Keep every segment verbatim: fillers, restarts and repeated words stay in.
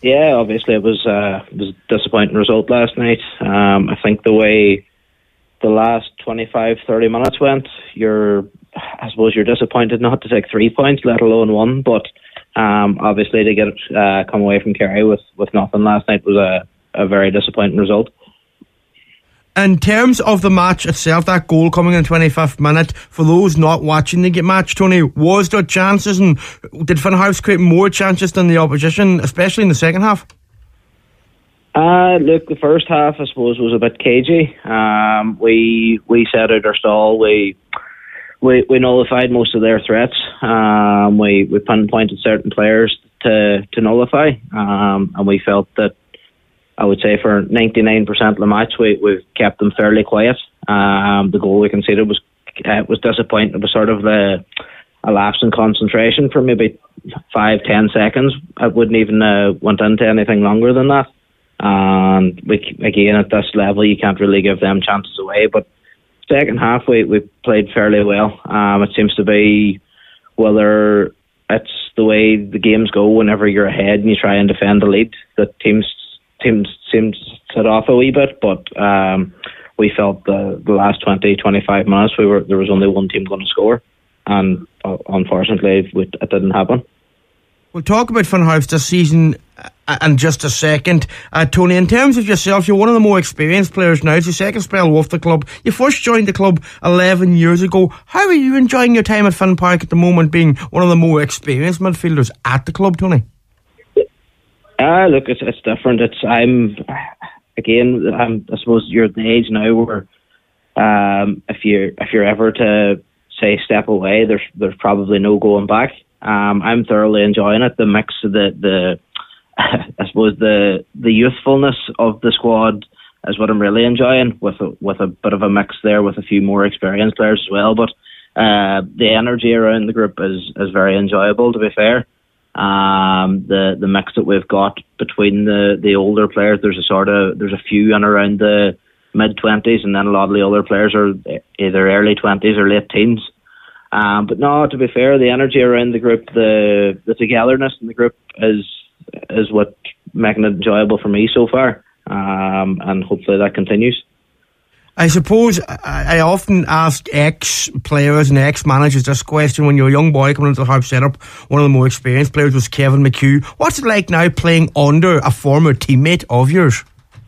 Yeah, obviously it was, uh, it was a disappointing result last night. Um, I think the way the last twenty-five, thirty minutes went, you're, I suppose you're disappointed not to take three points, let alone one. But um, obviously to get uh, come away from Kerry with, with nothing last night was a, a very disappointing result. In terms of the match itself, that goal coming in the twenty-fifth minute, for those not watching the match, Tony, was there chances, and did Finn Harps create more chances than the opposition, especially in the second half? Uh, look, the first half, I suppose, was a bit cagey. Um, we we set out our stall. We we we nullified most of their threats. Um, we we pinpointed certain players to to nullify, um, and we felt that, I would say, for ninety-nine percent of the match, we we've kept them fairly quiet. Um, the goal we conceded was uh, was disappointing. It was sort of the a lapse in concentration for maybe five, ten seconds. I wouldn't even uh, went into anything longer than that. And we, again, at this level, you can't really give them chances away. But second half, we, we played fairly well. Um, it seems to be, whether it's the way the games go, whenever you're ahead and you try and defend the lead, the teams teams seem to set off a wee bit. But um, we felt the, the last twenty, twenty-five minutes, we were there was only one team going to score. And uh, unfortunately, it, it didn't happen. We'll talk about Finn Harps this season in just a second. Uh, Tony, in terms of yourself, you're one of the more experienced players now. It's your second spell with the club. You first joined the club eleven years ago. How are you enjoying your time at Finn Park at the moment, being one of the more experienced midfielders at the club, Tony? Uh, look, it's, it's different. It's I'm again. I'm, I suppose you're at the age now where um, if you if you're ever to say step away, there's there's probably no going back. Um, I'm thoroughly enjoying it. The mix of the, the I suppose the the youthfulness of the squad is what I'm really enjoying, with a, with a bit of a mix there with a few more experienced players as well. But uh, the energy around the group is, is very enjoyable, to be fair. Um, the the mix that we've got between the, the older players, there's a sort of there's a few in around the mid twenties, and then a lot of the older players are either early twenties or late teens. Um, but no, to be fair, the energy around the group, the the togetherness in the group is is what making it enjoyable for me so far, um, and hopefully that continues. I suppose I, I often ask ex-players and ex-managers this question when you're a young boy coming into the Harps setup. One of the more experienced players was Kevin McHugh. What's it like now playing under a former teammate of yours?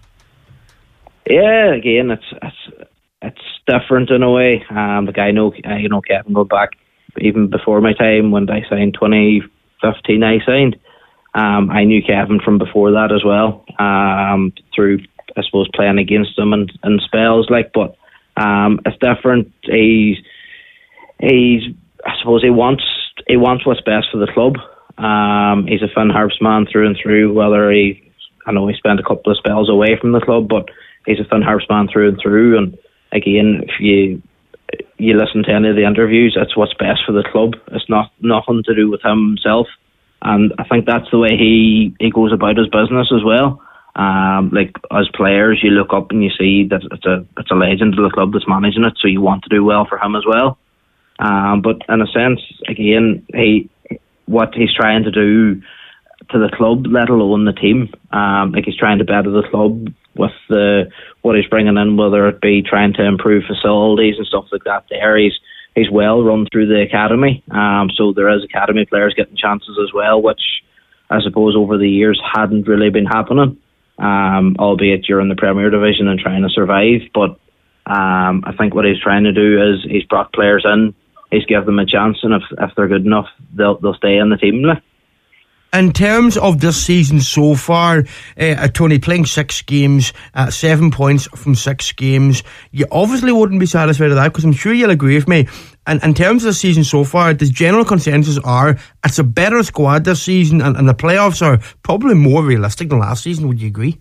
Yeah, again, it's it's it's different in a way. Um, like I know, I, you know, Kevin go back even before my time when I signed twenty fifteen. I signed. Um, I knew Kevin from before that as well. Um, through I suppose playing against him and in spells like, but um, it's different. He's he's I suppose he wants he wants what's best for the club. Um, he's a Finn Harps man through and through. Whether he, I know he spent a couple of spells away from the club, but he's a Finn Harps man through and through. And again, if you you listen to any of the interviews, it's what's best for the club. It's not nothing to do with him himself. And I think that's the way he, he goes about his business as well. Um, like as players, you look up and you see that it's a it's a legend of the club that's managing it, so you want to do well for him as well. Um, but in a sense, again, he what he's trying to do to the club, let alone the team, um, like he's trying to better the club with the what he's bringing in, whether it be trying to improve facilities and stuff like that. There, he's he's well run through the academy, um, so there is academy players getting chances as well, which I suppose over the years hadn't really been happening. Um, albeit you're in the Premier Division and trying to survive, but um, I think what he's trying to do is he's brought players in, he's given them a chance, and if if they're good enough, they'll they'll stay in the team. In terms of this season so far, uh, Tony, playing six games, uh, seven points from six games, you obviously wouldn't be satisfied with that, because I'm sure you'll agree with me. And in terms of the season so far, the general consensus are it's a better squad this season, and, and the playoffs are probably more realistic than last season. Would you agree?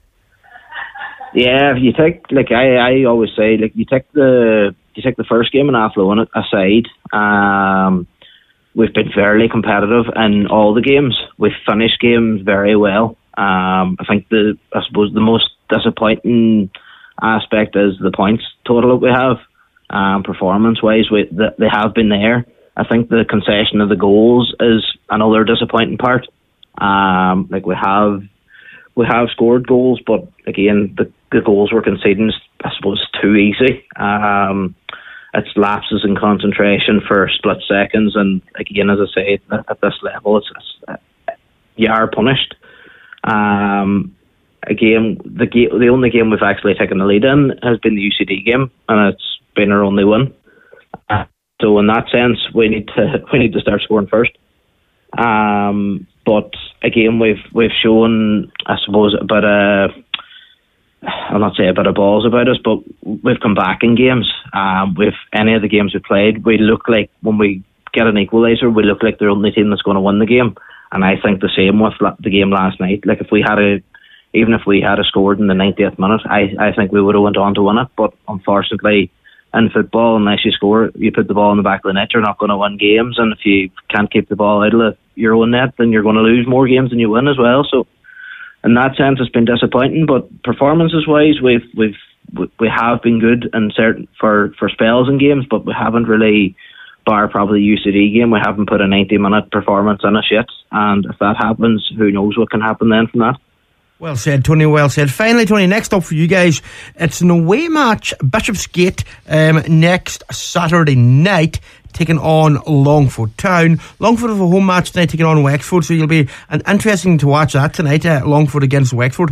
Yeah, if you take like I, I always say, like you take the you take the first game in Athlone aside. Um, We've been fairly competitive in all the games. We've finished games very well. Um, I think the I suppose the most disappointing aspect is the points total that we have. Um, performance-wise, we, the, they have been there. I think the concession of the goals is another disappointing part. Um, like we have, we have scored goals, but again, the, the goals we're conceding is, I suppose, too easy. Um, it's lapses in concentration for split seconds, and again, as I say, at, at this level, it's, it's you are punished. Um, again, the ga- the only game we've actually taken the lead in has been the U C D game, and it's been our only win. Uh, so in that sense, we need to we need to start scoring first. Um, but again, we've we've shown, I suppose, a bit of, I'll not say a bit of balls about us, but we've come back in games. Um, with any of the games we played, we look like, when we get an equaliser, we look like the only team that's going to win the game. And I think the same with the game last night. Like if we had a, even if we had a scored in the ninetieth minute, I, I think we would have went on to win it. But unfortunately, in football, unless you score, you put the ball in the back of the net, you're not going to win games. And if you can't keep the ball out of your own net, then you're going to lose more games than you win as well. So in that sense, it's been disappointing. But performances wise, we've we've we have been good in certain for for spells in games, but we haven't really, bar probably the U C D game, we haven't put a ninety minute performance in us yet. And if that happens, who knows what can happen then from that. Well said, Tony, well said. Finally, Tony, next up for you guys, it's an away match, Bishopsgate, um, next Saturday night, taking on Longford Town. Longford have a home match tonight, taking on Wexford, so you'll be an interesting to watch that tonight, uh, Longford against Wexford.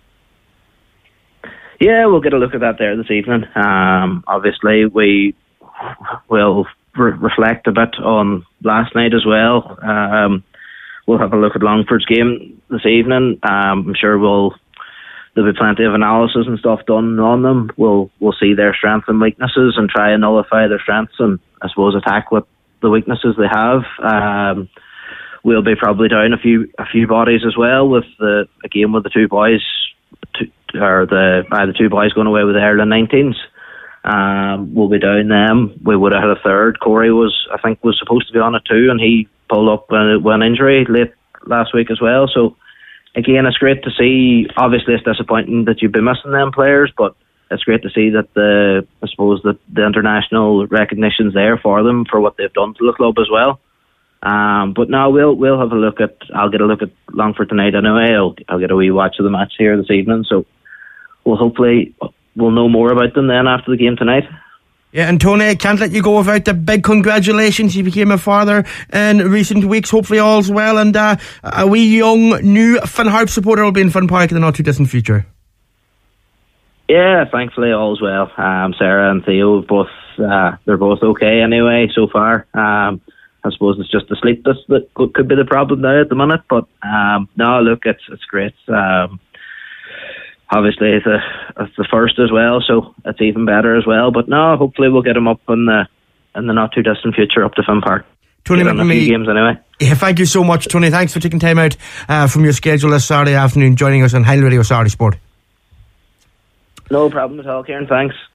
Yeah, we'll get a look at that there this evening. Um, obviously, we will re- reflect a bit on last night as well. Um, we'll have a look at Longford's game this evening. Um, I'm sure we'll there'll be plenty of analysis and stuff done on them. We'll we'll see their strengths and weaknesses and try and nullify their strengths and, I suppose, attack with the weaknesses they have. Um, we'll be probably down a few a few bodies as well with the a game with the two boys, two, or the uh, the two boys going away with the Ireland nineteens. Um, we'll be down them. We would have had a third. Corey was, I think, was supposed to be on it too, and he pulled up with an injury late last week as well. So again, it's great to see. Obviously, it's disappointing that you've been missing them players, but it's great to see that the, I suppose, that the international recognition's there for them for what they've done to the club as well. Um, but now we'll we'll have a look at. I'll get a look at Longford tonight anyway. I'll I'll get a wee watch of the match here this evening. So we'll hopefully we'll know more about them then after the game tonight. Yeah, and Tony, I can't let you go without the big congratulations. You became a father in recent weeks. Hopefully all's well, and uh, a wee young new Finn Harp supporter will be in Finn Park in the not too distant future. Yeah, thankfully all's well. Um, Sarah and Theo both uh, they're both okay anyway so far. Um, I suppose it's just the sleep that's, that could be the problem now at the minute. But um, no, look, it's it's great. Um, obviously, it's, a, it's the first as well, so it's even better as well. But no, hopefully we'll get him up in the in the not too distant future up to Finn Park. Tony McNamee, games anyway. Yeah, thank you so much, Tony. Thanks for taking time out uh, from your schedule this Saturday afternoon, joining us on Highland Radio Saturday Sport. No problem at all, Kieran. Thanks.